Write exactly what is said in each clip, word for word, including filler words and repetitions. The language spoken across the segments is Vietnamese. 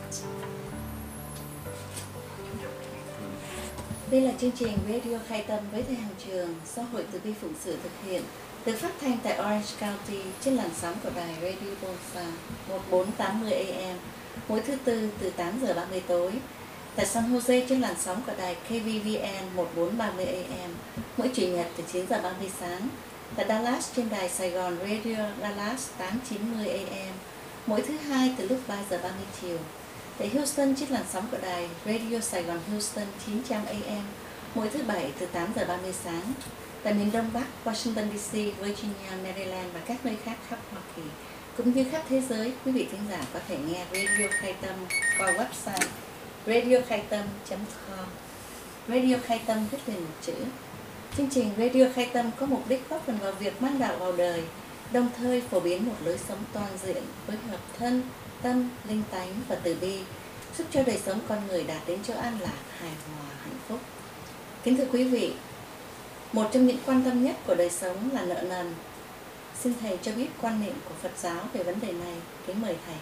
Đây là chương trình Radio Khai Tâm với Thầy Hằng Trường do Hội Từ Bi Phụng Sự thực hiện, được phát thanh tại Orange County trên làn sóng của đài Radio Bonsa một bốn tám mươi A M mỗi thứ Tư từ tám giờ ba mươi tối, tại San Jose trên làn sóng của đài K V V N một bốn ba mươi A M mỗi Chủ nhật từ chín giờ ba mươi sáng, tại Dallas trên đài Sài Gòn Radio Dallas tám chín mươi A M mỗi thứ Hai từ lúc ba giờ ba mươi chiều, tại Houston trên làn sóng của đài Radio Sài Gòn Houston chín trăm A M mỗi thứ Bảy từ tám giờ ba mươi sáng, tại miền Đông Bắc Washington D C, Virginia, Maryland và các nơi khác khắp Hoa Kỳ, cũng như khắp thế giới. Quý vị thính giả có thể nghe Radio Khai Tâm qua website radio khai tâm chấm com. Radio Khai Tâm viết liền một chữ. Chương trình Radio Khai Tâm có mục đích góp phần vào việc mang đạo vào đời, đồng thời phổ biến một lối sống toàn diện với hợp thân, tâm, linh tánh và từ bi, giúp cho đời sống con người đạt đến chỗ an lạc, hài hòa, hạnh phúc. Kính thưa quý vị, một trong những quan tâm nhất của đời sống là nợ nần. Xin Thầy cho biết quan niệm của Phật giáo về vấn đề này. Kính mời Thầy.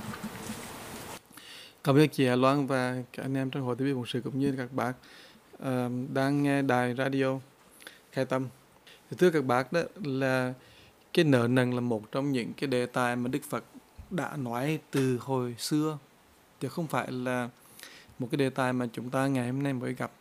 Cảm ơn chị Hà Loan và các anh em trong Hội Từ Bi Phụng Sự cũng như các bác uh, đang nghe đài radio Khai Tâm. Thưa các bác, đó là cái nợ nần là một trong những cái đề tài mà Đức Phật đã nói từ hồi xưa, chứ không phải là một cái đề tài mà chúng ta ngày hôm nay mới gặp.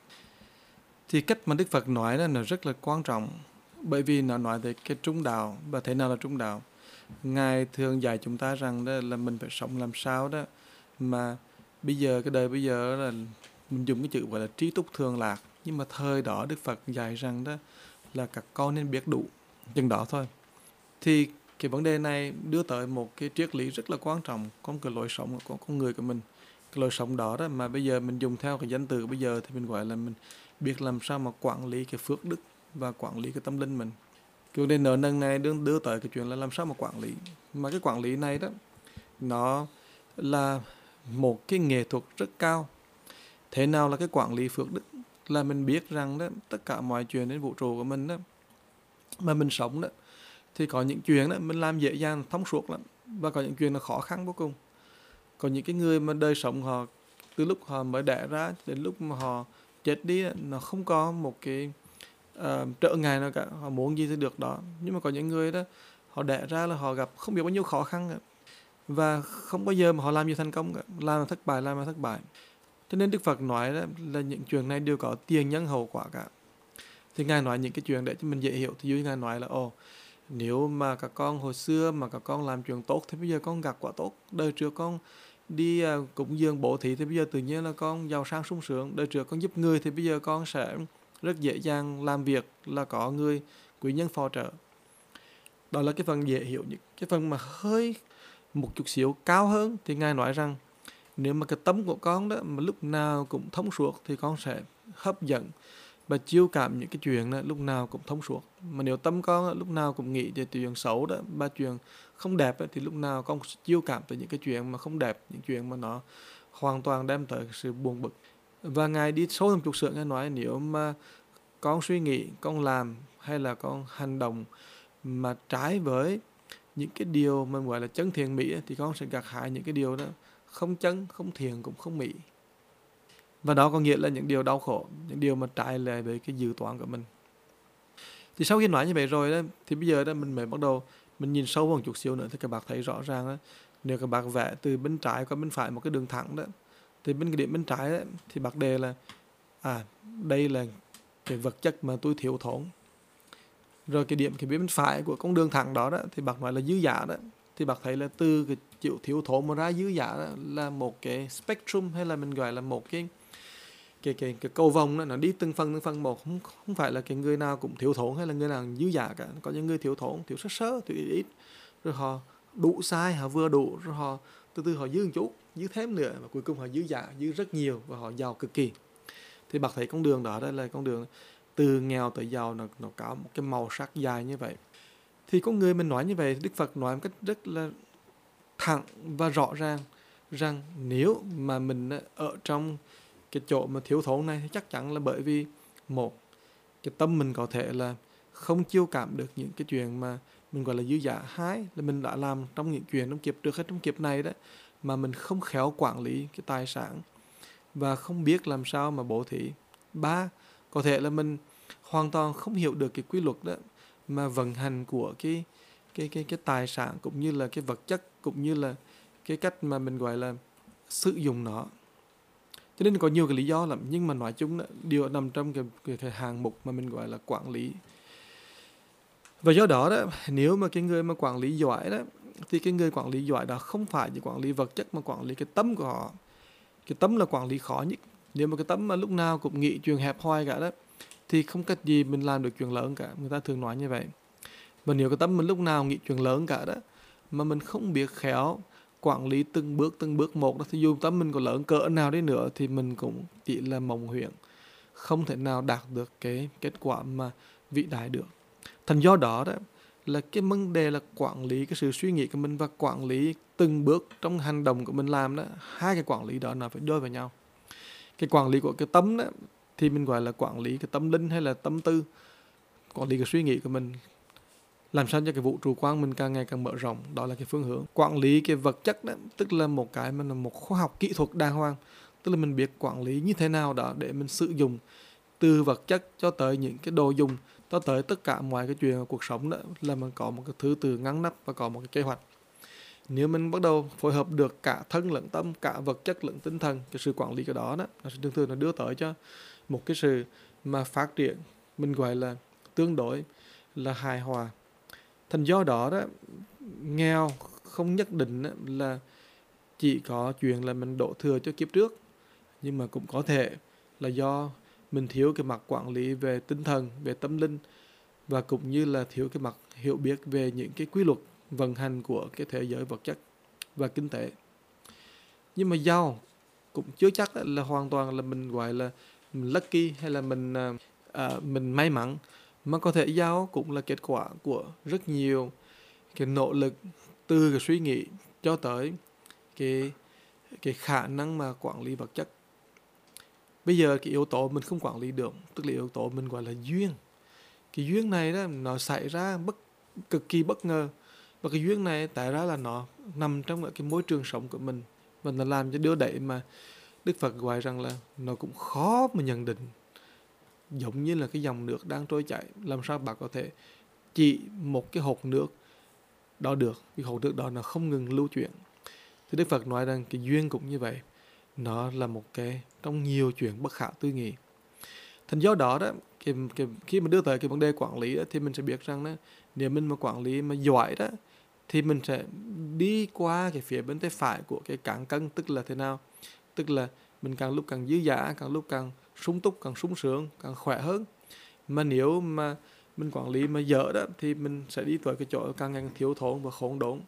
Thì cách mà Đức Phật nói đó là rất là quan trọng, bởi vì nó nói về cái trung đạo. Và thế nào là trung đạo? Ngài thường dạy chúng ta rằng đó là mình phải sống làm sao đó mà bây giờ, cái đời bây giờ là mình dùng cái chữ gọi là trí túc thường lạc. Nhưng mà thời đó Đức Phật dạy rằng đó là các con nên biết đủ chừng đó thôi. Thì cái vấn đề này đưa tới một cái triết lý rất là quan trọng trong cái lối sống của con người của mình. Cái lối sống đó đó mà bây giờ mình dùng theo cái danh từ bây giờ thì mình gọi là mình biết làm sao mà quản lý cái phước đức và quản lý cái tâm linh mình. Cái vấn đề nợ nần này đưa, đưa tới cái chuyện là làm sao mà quản lý. Mà cái quản lý này đó, nó là một cái nghệ thuật rất cao. Thế nào là cái quản lý phước đức? Là mình biết rằng đó, tất cả mọi chuyện đến vũ trụ của mình đó, mà mình sống đó, thì có những chuyện đó mình làm dễ dàng, thông suốt lắm. Và có những chuyện nó khó khăn vô cùng. Có những cái người mà đời sống họ, từ lúc họ mới đẻ ra đến lúc mà họ chết đi, nó không có một cái uh, trở ngại nào cả. Họ muốn gì thì được đó. Nhưng mà có những người đó, họ đẻ ra là họ gặp không biết bao nhiêu khó khăn cả. Và không bao giờ mà họ làm gì thành công cả. Làm là thất bại, làm là thất bại. Cho nên Đức Phật nói đó, là những chuyện này đều có tiền nhân hậu quả cả. Thì Ngài nói những cái chuyện để cho mình dễ hiểu. Thì như Ngài nói là ồ, nếu mà các con hồi xưa mà các con làm chuyện tốt thì bây giờ con gặp quả tốt. Đời trước con đi uh, cúng dường bố thí thì bây giờ tự nhiên là con giàu sang sung sướng. Đời trước con giúp người thì bây giờ con sẽ rất dễ dàng làm việc, là có người quý nhân phò trợ. Đó là cái phần dễ hiểu nhất. Cái phần mà hơi một chút xíu cao hơn thì Ngài nói rằng nếu mà cái tâm của con đó mà lúc nào cũng thông suốt thì con sẽ hấp dẫn và chiêu cảm những cái chuyện đó lúc nào cũng thông suốt. Mà nếu tâm con đó, lúc nào cũng nghĩ về chuyện xấu đó, ba chuyện không đẹp đó, thì lúc nào con chiêu cảm tới những cái chuyện mà không đẹp, những chuyện mà nó hoàn toàn đem tới sự buồn bực. Và Ngài đi sâu một chút sữa, Ngài nói nếu mà con suy nghĩ, con làm hay là con hành động mà trái với những cái điều mà gọi là chân thiện mỹ thì con sẽ gặt hái những cái điều đó không chân, không thiện cũng không mỹ. Và đó có nghĩa là những điều đau khổ, những điều mà trái lại với cái dự toán của mình. Thì sau khi nói như vậy rồi đó, thì bây giờ đó mình mới bắt đầu mình nhìn sâu một chút xíu nữa thì các bạn thấy rõ ràng đó, nếu các bạn vẽ từ bên trái qua bên phải một cái đường thẳng đó, thì bên cái điểm bên trái đó, thì bác đề là à đây là cái vật chất mà tôi thiếu thốn. Rồi cái điểm cái bên phải của con đường thẳng đó, đó thì bác nói là dư giả đó, thì bác thấy là từ cái chịu thiếu thốn mà ra dư giả đó, là một cái spectrum, hay là mình gọi là một cái cái cái cái cầu vồng đó, nó đi từng phần từng phần một, không không phải là cái người nào cũng thiếu thốn hay là người nào dư giả cả. Có những người thiếu thốn, thiếu sơ sơ, thiếu ít ít, rồi họ đủ sai, họ vừa đủ, rồi họ từ từ họ dư một chút, dư thêm nữa, và cuối cùng họ dư giả, dư rất nhiều và họ giàu cực kỳ. Thì bác thấy con đường đó, đó là con đường từ nghèo tới giàu, nó nó có một cái màu sắc dài như vậy. Thì con người mình nói như vậy, Đức Phật nói một cách rất là thẳng và rõ ràng rằng nếu mà mình ở trong cái chỗ mà thiếu thốn này thì chắc chắn là bởi vì một, cái tâm mình có thể là không chiêu cảm được những cái chuyện mà mình gọi là dư giả. Hai là mình đã làm trong những chuyện trong kiếp trước hay trong kiếp này đó, mà mình không khéo quản lý cái tài sản và không biết làm sao mà bố thí. Ba, có thể là mình hoàn toàn không hiểu được cái quy luật đó mà vận hành của cái cái cái cái tài sản cũng như là cái vật chất, cũng như là cái cách mà mình gọi là sử dụng nó. Cho nên có nhiều cái lý do lắm, nhưng mà nói chung đó, điều nằm trong cái, cái, cái hạng mục mà mình gọi là quản lý. Và do đó đó, nếu mà cái người mà quản lý giỏi đó, thì cái người quản lý giỏi đó không phải chỉ quản lý vật chất mà quản lý cái tâm của họ. Cái tâm là quản lý khó nhất. Nếu mà cái tâm mà lúc nào cũng nghĩ chuyện hẹp hòi cả đó, thì không cách gì mình làm được chuyện lớn cả. Người ta thường nói như vậy. Và nếu cái tâm mình lúc nào nghĩ chuyện lớn cả đó, mà mình không biết khéo quản lý từng bước từng bước một đó, thì dù tâm mình có lớn cỡ nào đi nữa thì mình cũng chỉ là mộng huyễn, không thể nào đạt được cái kết quả mà vĩ đại được. Thành do đó đó là cái vấn đề là quản lý cái sự suy nghĩ của mình và quản lý từng bước trong hành động của mình làm đó, hai cái quản lý đó nó phải đôi vào nhau. Cái quản lý của cái tâm đó thì mình gọi là quản lý cái tâm linh hay là tâm tư, quản lý cái suy nghĩ của mình, làm sao cho cái vũ trụ quang mình càng ngày càng mở rộng, đó là cái phương hướng. Quản lý cái vật chất đó, tức là một cái mà là một khoa học kỹ thuật đàng hoàng, tức là mình biết quản lý như thế nào đó để mình sử dụng từ vật chất cho tới những cái đồ dùng, cho tới tất cả mọi cái chuyện của cuộc sống đó, là mình có một cái thứ từ ngăn nắp và có một cái kế hoạch. Nếu mình bắt đầu phối hợp được cả thân lẫn tâm, cả vật chất lẫn tinh thần, cái sự quản lý cái đó đó, nó sẽ thường thường nó đưa tới cho một cái sự mà phát triển mình gọi là tương đối là hài hòa. Thành do đó đó, nghèo không nhất định là chỉ có chuyện là mình đổ thừa cho kiếp trước, nhưng mà cũng có thể là do mình thiếu cái mặt quản lý về tinh thần, về tâm linh, và cũng như là thiếu cái mặt hiểu biết về những cái quy luật vận hành của cái thế giới vật chất và kinh tế. Nhưng mà giàu cũng chưa chắc là hoàn toàn là mình gọi là mình lucky hay là mình à, mình may mắn, mà có thể giàu cũng là kết quả của rất nhiều cái nỗ lực, từ cái suy nghĩ cho tới cái cái khả năng mà quản lý vật chất. Bây giờ cái yếu tố mình không quản lý được, tức là yếu tố mình gọi là duyên. Cái duyên này đó nó xảy ra bất cực kỳ bất ngờ, và cái duyên này tại ra là nó nằm trong cái môi trường sống của mình, và nó làm cho đứa đẩy mà Đức Phật gọi rằng là nó cũng khó mà nhận định. Giống như là cái dòng nước đang trôi chảy, làm sao bạn có thể chỉ một cái hột nước đó được, cái hột nước đó nó không ngừng lưu chuyển. Thì Đức Phật nói rằng cái duyên cũng như vậy, nó là một cái trong nhiều chuyện bất khả tư nghị. Thành do đó đó, cái, cái, khi mà đưa tới cái vấn đề quản lý đó, thì mình sẽ biết rằng đó, nếu mình mà quản lý mà giỏi đó, thì mình sẽ đi qua cái phía bên tay phải của cái cán cân, tức là thế nào? Tức là mình càng lúc càng dư dả, càng lúc càng sung túc, càng sung sướng, càng khỏe hơn. Mà nếu mà mình quản lý mà dở đó, thì mình sẽ đi tới cái chỗ càng ngày thiếu thốn và khốn đốn.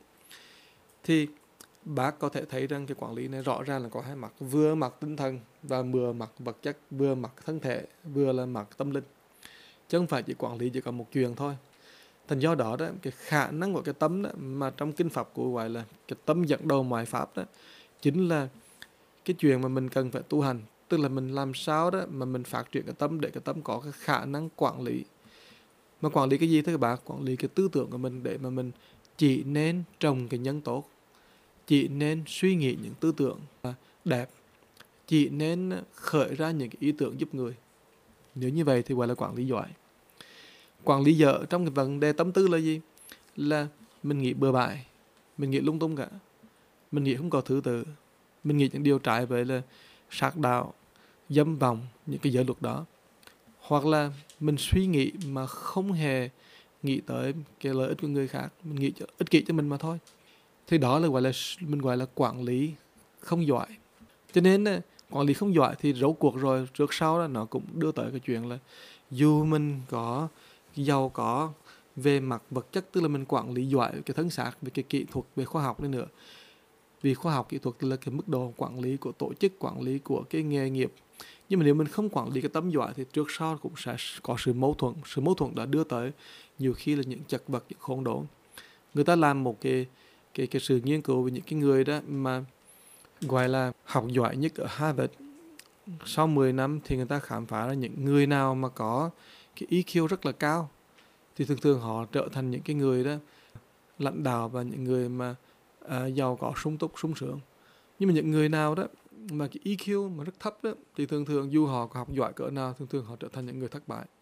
Thì bác có thể thấy rằng cái quản lý này rõ ràng là có hai mặt, vừa mặt tinh thần và vừa mặt vật chất, vừa mặt thân thể, vừa là mặt tâm linh, chứ không phải chỉ quản lý chỉ có một chuyện thôi. Thành do đó đó, cái khả năng của cái tâm đó, mà trong kinh Phật của gọi là cái tâm dẫn đầu mọi pháp đó, chính là cái chuyện mà mình cần phải tu hành. Tức là mình làm sao đó mà mình phát triển cái tâm để cái tâm có cái khả năng quản lý. Mà quản lý cái gì thế các bạn? Quản lý cái tư tưởng của mình, để mà mình chỉ nên trồng cái nhân tốt, chỉ nên suy nghĩ những tư tưởng đẹp, chỉ nên khởi ra những cái ý tưởng giúp người. Nếu như vậy thì gọi là quản lý giỏi. Quản lý dở trong cái vấn đề tâm tư là gì? Là mình nghĩ bừa bãi, mình nghĩ lung tung cả, mình nghĩ không có thứ tự, mình nghĩ những điều trái với là sát đạo, dâm vọng, những cái giới luật đó. Hoặc là mình suy nghĩ mà không hề nghĩ tới cái lợi ích của người khác, mình nghĩ cho, ích kỷ cho mình mà thôi. Thì đó là gọi là mình gọi là quản lý không giỏi. Cho nên quản lý không giỏi thì rốt cuộc rồi trước sau đó nó cũng đưa tới cái chuyện là dù mình có giàu có về mặt vật chất, tức là mình quản lý giỏi cái thân xác, về cái kỹ thuật, về khoa học đi nữa. Vì khoa học kỹ thuật là cái mức độ quản lý của tổ chức, quản lý của cái nghề nghiệp. Nhưng mà nếu mình không quản lý cái tâm giỏi thì trước sau cũng sẽ có sự mâu thuẫn. Sự mâu thuẫn đã đưa tới nhiều khi là những chật vật, những khốn đốn. Người ta làm một cái cái cái sự nghiên cứu về những cái người đó mà gọi là học giỏi nhất ở Harvard. Sau mười năm thì người ta khám phá ra những người nào mà có cái i kiu rất là cao thì thường thường họ trở thành những cái người đó lãnh đạo và những người mà uh, giàu có sung túc, sung sướng. Nhưng mà những người nào đó mà cái e quy mà rất thấp đó, thì thường thường dù họ có học giỏi cỡ nào, thường thường họ trở thành những người thất bại.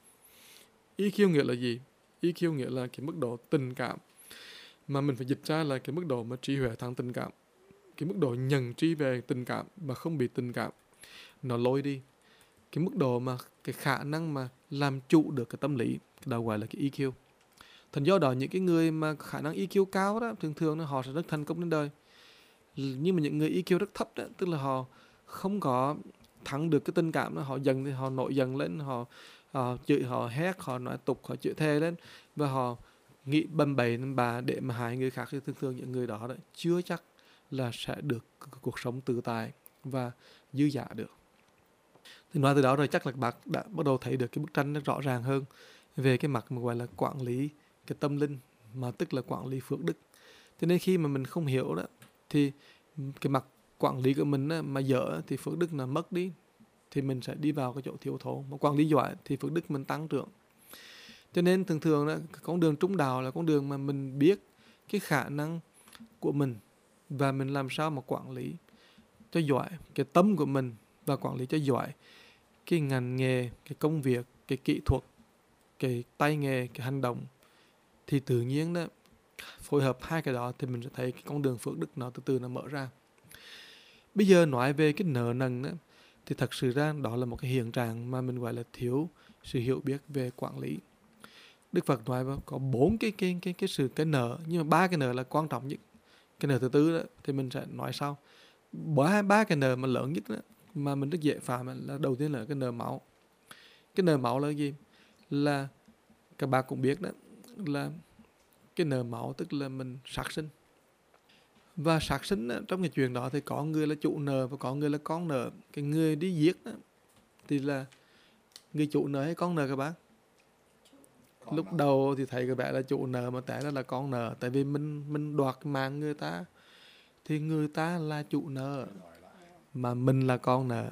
e quy nghĩa là gì? e quy nghĩa là cái mức độ tình cảm, mà mình phải dịch ra là cái mức độ mà trí huệ thắng tình cảm, cái mức độ nhận trí về tình cảm mà không bị tình cảm nó lôi đi, cái mức độ mà cái khả năng mà làm chủ được cái tâm lý, cái đó gọi là cái e quy. Thành do đó những cái người mà khả năng e quy cao đó, thường thường họ sẽ rất thành công trên đời. Nhưng mà những người e quy rất thấp đó, tức là họ không có thắng được cái tình cảm đó, họ dần thì họ nổi dần lên, họ, họ chửi, họ hét, họ nói tục, họ chửi thề lên, và họ nghĩ bầm bậy bà để mà hại người khác. Thì thường thường những người đó, đó chưa chắc là sẽ được cuộc sống tự tại và dư dả được. Thì nói từ đó rồi chắc là bạn đã bắt đầu thấy được cái bức tranh nó rõ ràng hơn về cái mặt mà gọi là quản lý cái tâm linh, mà tức là quản lý phước đức. Cho nên khi mà mình không hiểu đó, thì cái mặt quản lý của mình á, mà dở thì phước đức nó mất đi, thì mình sẽ đi vào cái chỗ thiếu thốn. Mà quản lý giỏi thì phước đức mình tăng trưởng. Cho nên thường thường đó, con đường trung đạo là con đường mà mình biết cái khả năng của mình và mình làm sao mà quản lý cho giỏi cái tâm của mình, và quản lý cho giỏi cái ngành nghề, cái công việc, cái kỹ thuật, cái tay nghề, cái hành động. Thì tự nhiên đó, phối hợp hai cái đó thì mình sẽ thấy cái con đường phước đức nó từ từ nó mở ra. Bây giờ nói về cái nợ nần đó, thì thật sự ra đó là một cái hiện trạng mà mình gọi là thiếu sự hiểu biết về quản lý. Đức Phật nói có bốn cái cái cái cái sự cái nợ, nhưng mà ba cái nợ là quan trọng nhất. Cái nợ thứ tư đó thì mình sẽ nói sau. Ba ba cái nợ mà lớn nhất đó, mà mình rất dễ phạm là đầu tiên là cái nợ máu. Cái nợ máu là gì? Là các bạn cũng biết đó, là cái nợ máu tức là mình sát sinh. Và sát sinh á, trong cái chuyện đó thì có người là chủ nợ và có người là con nợ. Cái người đi giết á, thì là người chủ nợ hay con nợ các bạn? Con Lúc nợ. Đầu thì thấy các bạn là chủ nợ, mà tại đó là con nợ. Tại vì mình mình đoạt mạng người ta, thì người ta là chủ nợ, mà mình là con nợ.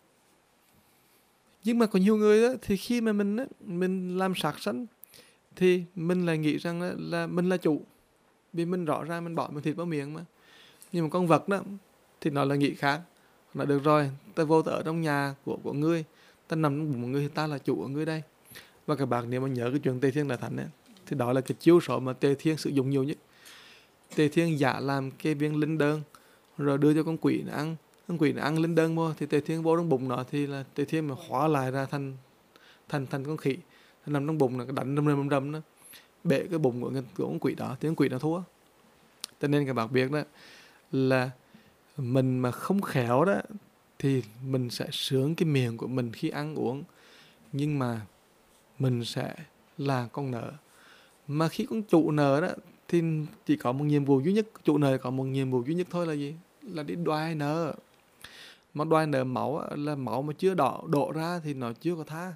Nhưng mà có nhiều người đó, thì khi mà mình á, mình làm sát sanh thì mình lại nghĩ rằng là, là mình là chủ, vì mình rõ ràng mình bỏ miếng thịt vào miệng mà. Nhưng mà con vật đó thì nó là nghĩ khác. Nói được rồi, ta vô ta ở trong nhà của, của ngươi, ta nằm trong bụng của ngươi, thì ta là chủ của ngươi đây. Và các bạn nếu mà nhớ cái chuyện Tề Thiên Đại Thánh ấy, thì đó là cái chiêu số mà Tề Thiên sử dụng nhiều nhất. Tề Thiên giả làm cái viên linh đơn rồi đưa cho con quỷ nó ăn. Con quỷ nó ăn linh đơn vô, thì Tề Thiên vô trong bụng nó, thì là Tề Thiên mà hóa lại ra thành thành thành con khỉ, nằm trong bụng nó đánh rầm rầm rầm nó bể cái bụng của, của con quỷ đó, thì con quỷ nó thua. Cho nên các bạn biết đó là mình mà không khéo đó, thì mình sẽ sướng cái miệng của mình khi ăn uống, nhưng mà mình sẽ là con nợ. Mà khi con chủ nợ đó, thì chỉ có một nhiệm vụ duy nhất, chủ nợ có một nhiệm vụ duy nhất thôi là gì? Là đi đoái nợ. Mà đoái nợ máu là máu mà chưa đổ, đổ ra thì nó chưa có tha.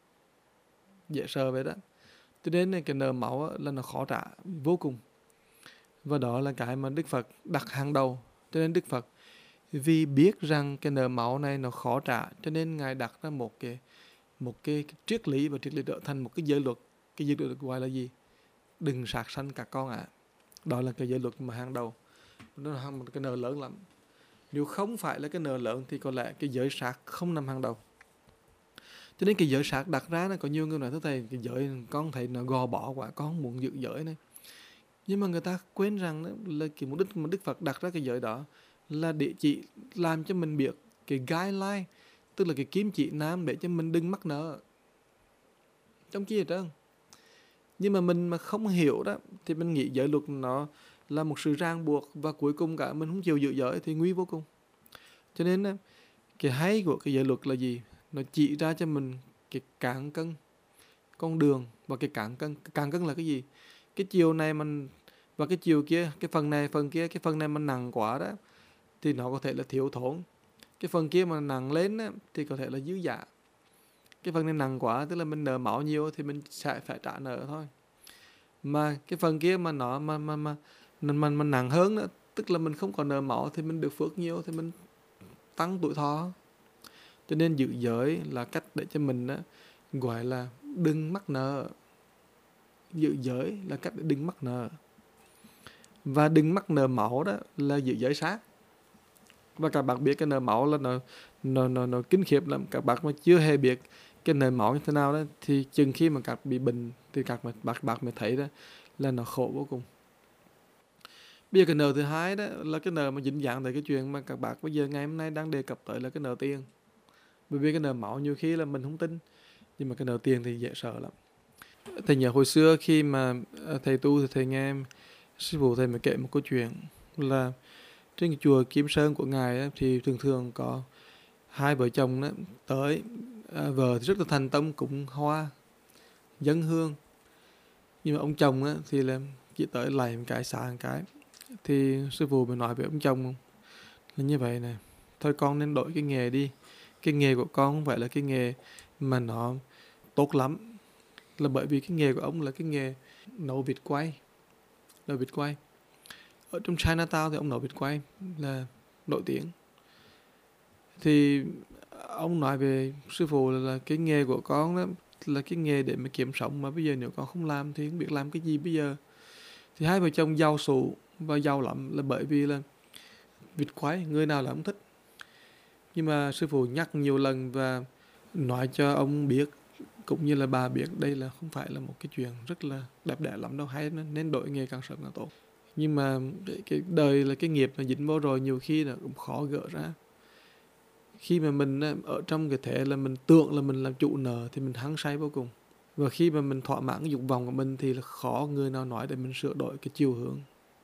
Dễ sợ vậy đó. Cho nên cái nợ máu là nó khó trả vô cùng. Và đó là cái mà Đức Phật đặt hàng đầu. Cho nên Đức Phật vì biết rằng cái nợ máu này nó khó trả, cho nên Ngài đặt ra một cái một cái, cái triết lý, và triết lý trở thành một cái giới luật. Cái giới luật gọi là gì? Đừng sát sanh các con ạ. À. Đó là cái giới luật mà hàng đầu. Nó là một cái nợ lớn lắm. Nếu không phải là cái nợ lớn thì có lẽ cái giới sát không nằm hàng đầu. Cho nên cái giới sát đặt ra nó có nhiều người nói thế thầy, cái giới con thấy nó gò bỏ quá, con không muốn giữ giới này. Nhưng mà người ta quên rằng đó là cái mục đích mà Đức Phật đặt ra cái giới đó là để chỉ làm cho mình biết cái guideline, tức là cái kim chỉ nam để cho mình đừng mắc nợ. Trong kia hết trơn. Nhưng mà mình mà không hiểu đó, thì mình nghĩ giới luật nó là một sự ràng buộc, và cuối cùng cả mình không chịu giữ giới thì nguy vô cùng. Cho nên đó, cái hay của cái giới luật là gì? Nó chỉ ra cho mình cái cán cân con đường, và cái cán cân cán cân là cái gì? Cái chiều này mình và cái chiều kia, cái phần này phần kia, cái phần này mình nặng quá đó thì nó có thể là thiếu thốn. Cái phần kia mà nặng lên á, thì có thể là dư giả. Cái phần này nặng quá, tức là mình nợ máu nhiều thì mình sẽ phải trả nợ thôi. Mà cái phần kia mà nó mà mà mà mình mình, mình nặng hơn nữa, tức là mình không còn nợ máu thì mình được phước nhiều, thì mình tăng tuổi thọ. Cho nên giữ giới là cách để cho mình á, gọi là đừng mắc nợ. Giữ giới là cách để đừng mắc nợ. Và đừng mắc nợ máu đó là giữ giới sát. Và các bạn biết cái nợ máu là nó nó nó nó kinh khiếp lắm. Các bạn mà chưa hề biết cái nợ máu như thế nào đó thì chừng khi mà các bị bệnh thì các bạn bạn mới thấy đó là nó khổ vô cùng. Bây giờ cái nợ thứ hai đó là cái nợ mà dính dáng tới cái chuyện mà các bạn bây giờ ngày hôm nay đang đề cập tới là cái nợ tiền. Bởi vì cái nợ máu nhiều khi là mình không tin, nhưng mà cái nợ tiền thì dễ sợ lắm. Thầy nhớ hồi xưa khi mà thầy tu thì thầy nghe sư phụ thầy mới kể một câu chuyện là trên cái chùa Kim Sơn của ngài á, thì thường thường có hai vợ chồng đó tới, à, vợ thì rất là thành tâm cúng hoa dâng hương, nhưng mà ông chồng á, thì là chỉ tới lạy một cái xả một cái. Thì sư phụ mới nói với ông chồng là như vậy nè, thôi con nên đổi cái nghề đi, cái nghề của con không phải là cái nghề mà nó tốt lắm, là bởi vì cái nghề của ông là cái nghề nấu vịt quay, nấu vịt quay ở trong Chinatown thì ông nấu vịt quay là nổi tiếng. Thì ông nói về sư phụ là, là cái nghề của con đó là cái nghề để mà kiếm sống, mà bây giờ nếu con không làm thì không biết làm cái gì bây giờ. Thì hai vợ chồng giàu sụ và giàu lắm là bởi vì là vịt quay, người nào là không thích. Nhưng mà sư phụ nhắc nhiều lần và nói cho ông biết cũng như là bà biết đây là không phải là một cái chuyện rất là đẹp đẽ lắm đâu, hay nên đổi nghề càng sớm càng tốt. Nhưng mà cái, cái đời là cái nghiệp nó dính vô rồi, nhiều khi là cũng khó gỡ ra. Khi mà mình ở trong cái thể là mình tưởng là mình làm chủ nợ thì mình hăng say vô cùng. Và khi mà mình thỏa mãn cái dục vọng của mình thì là khó người nào nói để mình sửa đổi cái chiều hướng.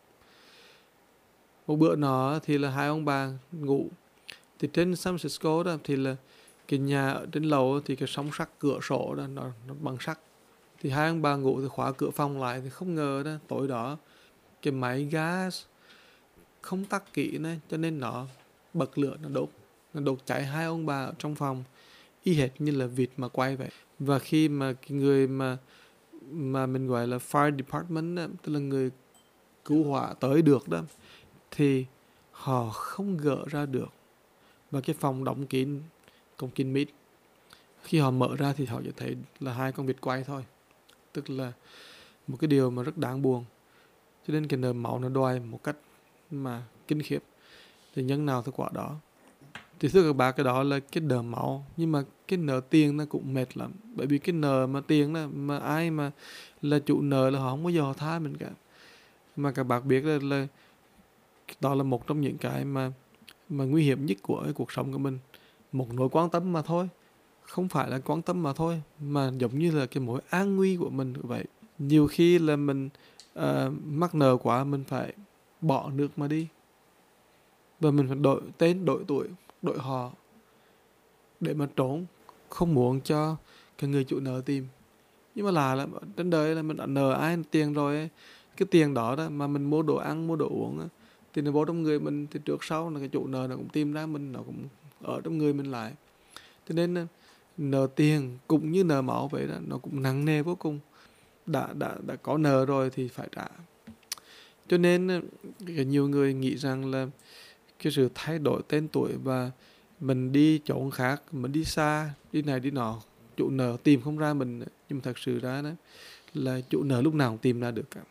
Một bữa nọ thì là hai ông bà ngủ. Thì trên San Francisco đó thì là cái nhà ở trên lầu thì cái song sắt cửa sổ đó nó, nó bằng sắt. Thì hai ông bà ngủ thì khóa cửa phòng lại, thì không ngờ đó tối đó cái máy gas không tắt kỹ này, cho nên nó bật lửa, nó đốt nó đốt cháy hai ông bà ở trong phòng, y hệt như là vịt mà quay vậy. Và khi mà cái người mà mà mình gọi là fire department đó, tức là người cứu hỏa tới được đó, thì họ không gỡ ra được, và cái phòng đóng kín, cổng kín mít. Khi họ mở ra thì họ chỉ thấy là hai con vịt quay thôi, tức là một cái điều mà rất đáng buồn. Cho nên cái nợ máu nó đòi một cách mà kinh khiếp, thì nhân nào thì quả đó. Thì thưa các bạn, cái đó là cái nợ máu, nhưng mà cái nợ tiền nó cũng mệt lắm. Bởi vì cái nợ mà tiền đó, mà ai mà là chủ nợ là họ không bao giờ họ tha mình cả. Mà các bạn biết là, là đó là một trong những cái mà mà nguy hiểm nhất của cái cuộc sống của mình. Một nỗi quan tâm mà thôi, không phải là quan tâm mà thôi, mà giống như là cái mối an nguy của mình vậy. Nhiều khi là mình uh, mắc nợ quá, mình phải bỏ nước mà đi, và mình phải đổi tên, đổi tuổi, đổi họ để mà trốn, không muốn cho cái người chủ nợ tìm. Nhưng mà là, là trên đời là mình đã nợ ai tiền rồi ấy. Cái tiền đó đó mà mình mua đồ ăn, mua đồ uống ấy, thì nó vô trong người mình, thì trước sau là cái chủ nợ nó cũng tìm ra mình, nó cũng ở trong người mình lại. Cho nên nợ tiền cũng như nợ máu vậy đó, nó cũng nặng nề vô cùng. Đã, đã, đã có nợ rồi thì phải trả. Cho nên nhiều người nghĩ rằng là cái sự thay đổi tên tuổi và mình đi chỗ khác, mình đi xa, đi này đi nọ, chủ nợ tìm không ra mình. Nhưng mà thật sự ra đó là chủ nợ lúc nào cũng tìm ra được cả.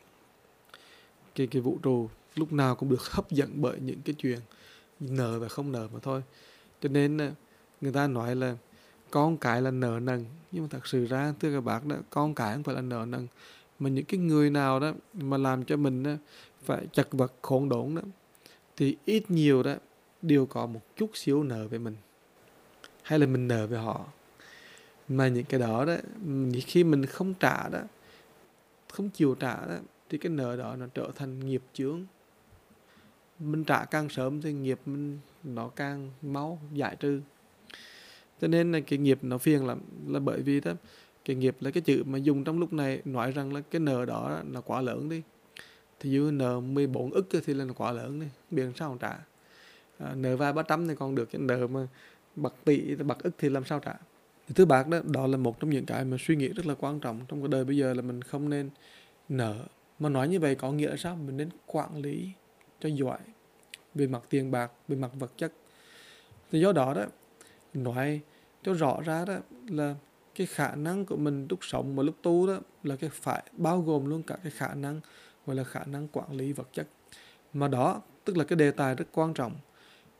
Cái, cái vũ trụ lúc nào cũng được hấp dẫn bởi những cái chuyện nợ và không nợ mà thôi. Cho nên người ta nói là con cái là nợ nần, nhưng mà thật sự ra thưa các bạn đó, con cái không phải là nợ nần, mà những cái người nào đó mà làm cho mình đó, phải chật vật khốn đốn đó, thì ít nhiều đó đều có một chút xíu nợ về mình, hay là mình nợ về họ. Mà những cái đó đó, khi mình không trả đó, không chịu trả đó, thì cái nợ đó nó trở thành nghiệp chướng. Mình trả càng sớm thì nghiệp mình nó càng mau giải trừ. Cho nên là cái nghiệp nó phiền lắm, là bởi vì đó, cái nghiệp là cái chữ mà dùng trong lúc này nói rằng là cái nợ đó là quá lớn đi. Thì như nợ mười bốn ức thì là quá lớn đi, biết sao không trả. À, nợ vài ba trăm thì còn được, cái nợ mà bạc tỷ, bạc ức thì làm sao trả. Thì thứ bạc đó, đó là một trong những cái mà suy nghĩ rất là quan trọng trong cái đời bây giờ, là mình không nên nợ. Mà nói như vậy có nghĩa là sao? Mình nên quản lý cho giỏi về mặt tiền bạc, về mặt vật chất. Thì do đó đó, nói cho rõ ra đó là cái khả năng của mình lúc sống và lúc tu đó là cái phải bao gồm luôn cả cái khả năng gọi là khả năng quản lý vật chất. Mà đó tức là cái đề tài rất quan trọng.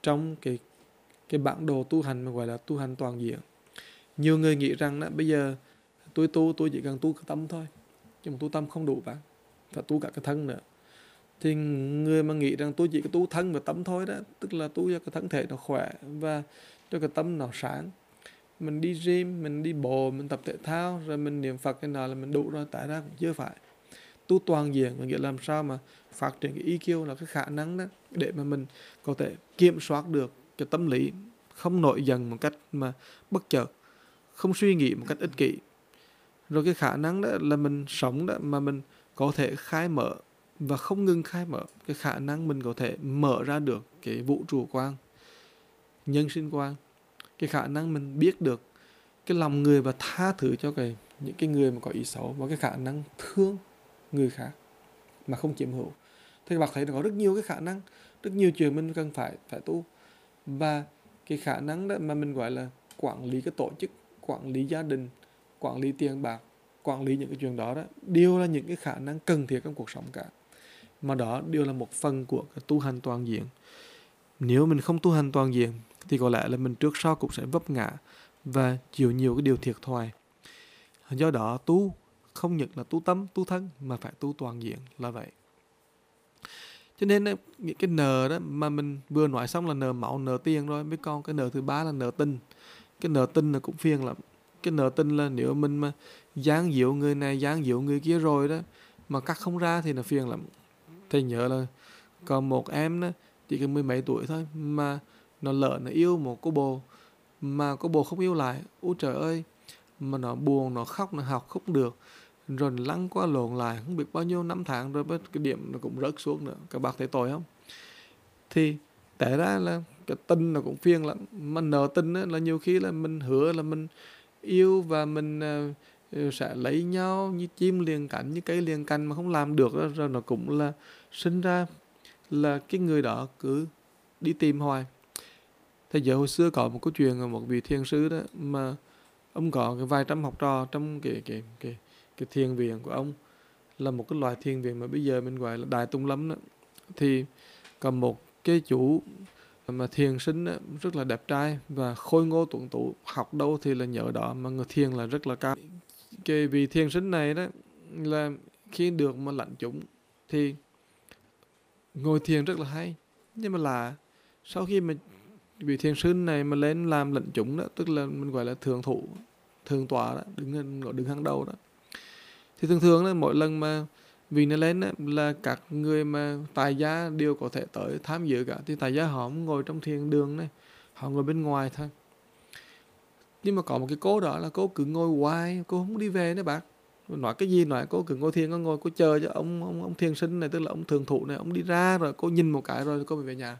trong cái cái bản đồ tu hành mà gọi là tu hành toàn diện. Nhiều người nghĩ rằng đó, bây giờ tôi tu tôi chỉ cần tu cái tâm thôi, nhưng mà tu tâm không đủ bạn, phải tu cả cái thân nữa. Thì người mà nghĩ rằng tôi chỉ có tu thân và tâm thôi đó, tức là tu cho cái thân thể nó khỏe và cho cái tâm nó sáng. Mình đi gym, mình đi bộ, mình tập thể thao, rồi mình niệm Phật cái nào là mình đủ rồi, tại ra cũng chưa phải. Tu toàn diện có nghĩa làm sao mà phát triển cái i kiu là cái khả năng đó để mà mình có thể kiểm soát được cái tâm lý, không nổi giận một cách mà bất chợt, không suy nghĩ một cách ích kỷ. Rồi cái khả năng đó là mình sống đó mà mình có thể khai mở và không ngừng khai mở. Cái khả năng mình có thể mở ra được cái vũ trụ quang, nhân sinh quang. Cái khả năng mình biết được cái lòng người và tha thứ cho cái những cái người mà có ý xấu, và cái khả năng thương người khác mà không chiếm hữu. Thì các bạn thấy là có rất nhiều cái khả năng, rất nhiều chuyện mình cần phải phải tu. Và cái khả năng đó mà mình gọi là quản lý cái tổ chức, quản lý gia đình, quản lý tiền bạc, quản lý những cái chuyện đó đó, đều là những cái khả năng cần thiết trong cuộc sống cả. Mà đó đều là một phần của cái tu hành toàn diện. Nếu mình không tu hành toàn diện thì có lẽ là mình trước sau cũng sẽ vấp ngã và chịu nhiều cái điều thiệt thòi. Do đó tu không những là tu tâm, tu thân mà phải tu toàn diện là vậy. Cho nên những cái nợ đó mà mình vừa nói xong là nợ máu, nợ tiền rồi, mới còn cái nợ thứ ba là nợ tình. Cái nợ tình là cũng phiền lắm. Cái nợ tình là nếu mình mà giáng diệu người này, giáng diệu người kia rồi đó, mà cắt không ra thì nó phiền lắm. Thầy nhớ là còn một em đó, chỉ cần mười mấy tuổi thôi, mà nó lỡ nó yêu một cô bồ, mà cô bồ không yêu lại. Ôi trời ơi, mà nó buồn, nó khóc, nó học không được, rồi lăn qua lộn lại không biết bao nhiêu năm tháng, rồi cái điểm nó cũng rớt xuống nữa. Các bác thấy tội không? Thì tại ra là cái tình nó cũng phiền lắm. Mà nợ tình là nhiều khi là mình hứa là mình yêu và mình uh, sẽ lấy nhau như chim liền cánh, như cây liền cành, mà không làm được đó, rồi nó cũng là sinh ra là cái người đó cứ đi tìm hoài. Thầy nhớ hồi xưa có một câu chuyện của một vị thiền sư đó, mà ông có cái vài trăm học trò trong cái cái cái cái thiền viện của ông, là một cái loại thiền viện mà bây giờ mình gọi là Đại Tùng Lâm đó. Thì có một cái chủ mà thiền sinh đó, rất là đẹp trai và khôi ngô tuấn tú, học đâu thì là nhớ đó, mà người thiền là rất là cao. Cái vị thiền sinh này đó là khi được mà lãnh chúng thì ngồi thiền rất là hay, nhưng mà là sau khi mà vị thiền sinh này mà lên làm lãnh chúng đó, tức là mình gọi là thượng thủ, thượng tọa đó, đứng đứng hàng đầu đó, thì thường thường đó, mỗi lần mà vì nó lên đó, là các người mà tài gia đều có thể tới tham dự cả. Thì tài gia họ không ngồi trong thiền đường này, họ ngồi bên ngoài thôi. Nhưng mà có một cái cô đó là cô cứ ngồi hoài, cô không đi về nữa bác. Nói cái gì nói cô cứ ngồi thiền, cô ngồi cô chờ cho ông ông ông thiền sinh này, tức là ông thượng thủ này, ông đi ra rồi cô nhìn một cái rồi cô phải về nhà.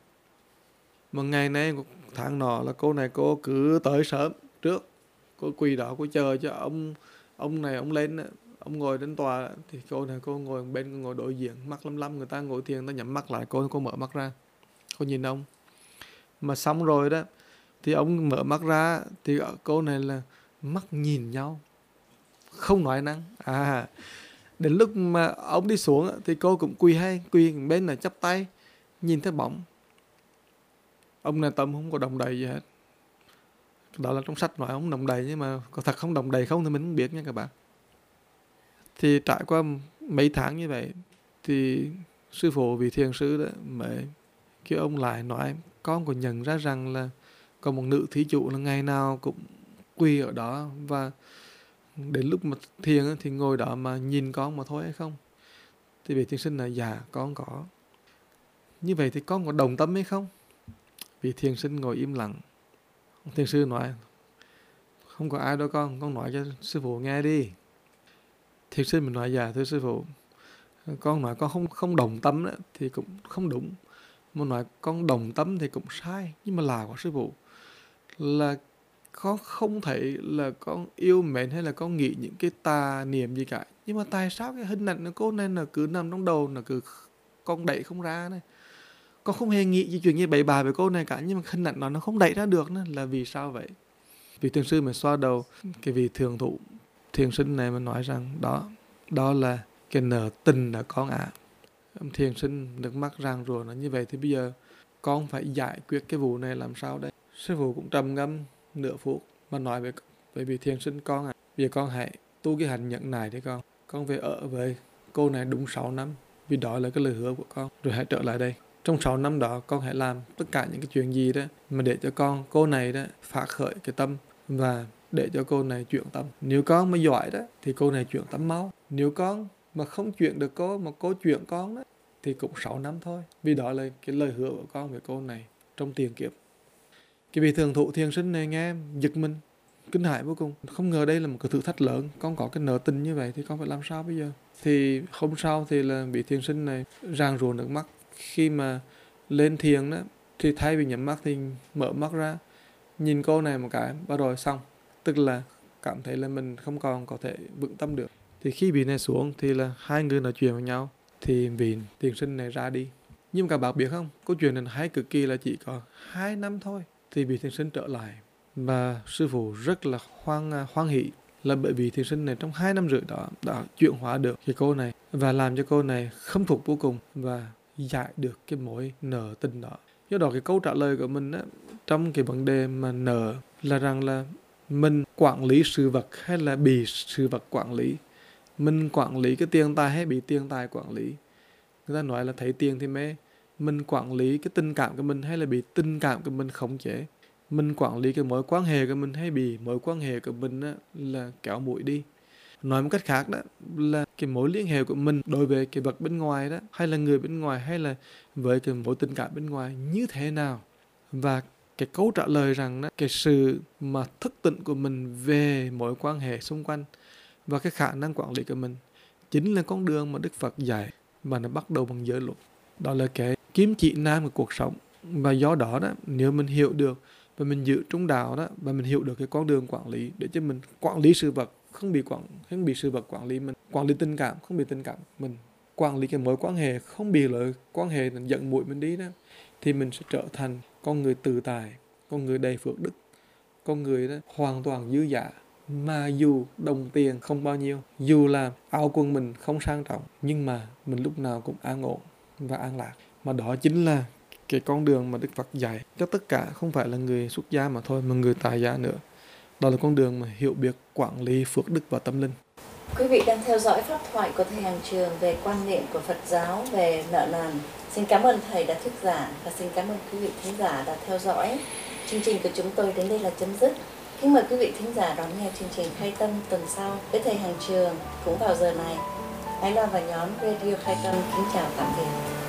Mà ngày nay tháng nọ là cô này cô cứ tới sớm trước, cô quỳ đó cô chờ cho ông ông này ông lên, ông ngồi đến tòa. Thì cô này cô ngồi bên, cô ngồi đối diện, mắt lăm lăm, người ta ngồi thiền, ta nhắm mắt lại, cô cô mở mắt ra, cô nhìn ông. Mà xong rồi đó thì ông mở mắt ra thì cô này là mắt nhìn nhau, không nói năng. À, đến lúc mà ông đi xuống thì cô cũng quỳ hay quỳ bên là chắp tay nhìn thấy bóng. Ông này tâm không có đồng đầy gì hết. Đó là trong sách nói ông đồng đầy, nhưng mà có thật không đồng đầy không thì mình không biết nha các bạn. Thì trải qua mấy tháng như vậy thì sư phụ vị thiền sư đó mới kêu ông lại nói, con có nhận ra rằng là có một nữ thí chủ là ngày nào cũng quỳ ở đó, và đến lúc mà thiền thì ngồi đó mà nhìn con mà thôi hay không? Thì vị thiền sinh là dạ con có. Như vậy thì con có đồng tâm hay không? Vị thiền sinh ngồi im lặng. Thiền sư nói, không có ai đâu con, con nói cho sư phụ nghe đi. Thiền sinh mình nói, dạ thưa sư phụ, con nói con không không đồng tâm đó, thì cũng không đúng. Mà nói con đồng tâm thì cũng sai. Nhưng mà là của sư phụ là con không thấy là con yêu mến hay là con nghĩ những cái tà niệm gì cả. Nhưng mà tại sao cái hình ảnh của cô này là cứ nằm trong đầu, là cứ con đẩy không ra này. Con không hề nghĩ gì chuyện như bậy bạ với cô này cả, nhưng mà hình ảnh nó nó không đẩy ra được nữa. Là vì sao vậy? Vị thiền sư mà xoa đầu cái vị thường thụ thiền sinh này mà nói rằng đó, đó là cái nợ tình đã con ạ. À. Thiền sinh nước mắt ràng rùa nói, như vậy thì bây giờ con phải giải quyết cái vụ này làm sao đây. Sư phụ cũng trầm ngâm nửa phút mà nói với với vị thiền sinh: con à, bây giờ con hãy tu cái hạnh nhẫn nại đi con. Con về ở với cô này đúng sáu năm, vì đó là cái lời hứa của con, rồi hãy trở lại đây. Trong sáu năm đó con hãy làm tất cả những cái chuyện gì đó mà để cho con cô này đó phát khởi cái tâm và để cho cô này chuyển tâm. Nếu con mà giỏi đó thì cô này chuyển tâm mau. Nếu con mà không chuyển được cô mà cô chuyển con đó thì cũng sáu năm thôi, vì đó là cái lời hứa của con với cô này trong tiền kiếp. Cái vị thường thụ thiền sinh này nghe giật mình, kinh hãi vô cùng. Không ngờ đây là một cái thử thách lớn, con có cái nợ tình như vậy thì con phải làm sao bây giờ. Thì hôm sau thì là vị thiền sinh này ràng rụa nước mắt. Khi mà lên thiền đó thì thay vì nhắm mắt thì mở mắt ra, nhìn cô này một cái và rồi xong. Tức là cảm thấy là mình không còn có thể vững tâm được. Thì khi vị này xuống thì là hai người nói chuyện với nhau, thì vị thiền sinh này ra đi. Nhưng mà các bạn biết không, câu chuyện này hay cực kỳ là chỉ có hai năm thôi thì vị thiền sinh trở lại. Và sư phụ rất là hoan, hoan hỷ là bởi vì thiền sinh này trong hai năm rưỡi đó đã chuyển hóa được cái cô này và làm cho cô này khâm phục vô cùng và giải được cái mối nợ tình đó. Do đó cái câu trả lời của mình á, trong cái vấn đề mà nợ là rằng là mình quản lý sự vật hay là bị sự vật quản lý. Mình quản lý cái tiền tài hay bị tiền tài quản lý. Người ta nói là thấy tiền thì mê. Mình quản lý cái tình cảm của mình hay là bị tình cảm của mình khống chế. Mình quản lý cái mối quan hệ của mình hay bị mối quan hệ của mình á, là kéo mũi đi. Nói một cách khác đó là cái mối liên hệ của mình đối với cái vật bên ngoài đó, hay là người bên ngoài, hay là với cái mối tình cảm bên ngoài như thế nào. Và cái câu trả lời rằng đó, cái sự mà thức tỉnh của mình về mối quan hệ xung quanh và cái khả năng quản lý của mình chính là con đường mà Đức Phật dạy, và nó bắt đầu bằng giới luật. Đó là cái kim chỉ nam của cuộc sống. Và do đó đó, nếu mình hiểu được và mình giữ trung đạo đó, và mình hiểu được cái con đường quản lý để cho mình quản lý sự vật, không bị quản không bị sự vật quản lý mình, quản lý tình cảm không bị tình cảm mình, quản lý cái mối quan hệ không bị lợi quan hệ dẫn mũi mình đi đó, thì mình sẽ trở thành con người tự tại, con người đầy phước đức, con người đó hoàn toàn dư dả. Mà dù đồng tiền không bao nhiêu, dù là áo quần mình không sang trọng, nhưng mà mình lúc nào cũng an ổn và an lạc. Mà đó chính là cái con đường mà Đức Phật dạy cho tất cả, không phải là người xuất gia mà thôi, mà người tại gia nữa. Đó là con đường mà hiểu biết quản lý phước đức và tâm linh. Quý vị đang theo dõi pháp thoại của Thầy Hàng Trường về quan niệm của Phật giáo về nợ nần. Xin cảm ơn Thầy đã thuyết giảng và xin cảm ơn quý vị thính giả đã theo dõi. Chương trình của chúng tôi đến đây là chấm dứt. Kính mời quý vị thính giả đón nghe chương trình Khai Tâm tuần sau với Thầy Hàng Trường cũng vào giờ này. Ái Loan và nhóm Radio Khai Tâm kính chào tạm biệt.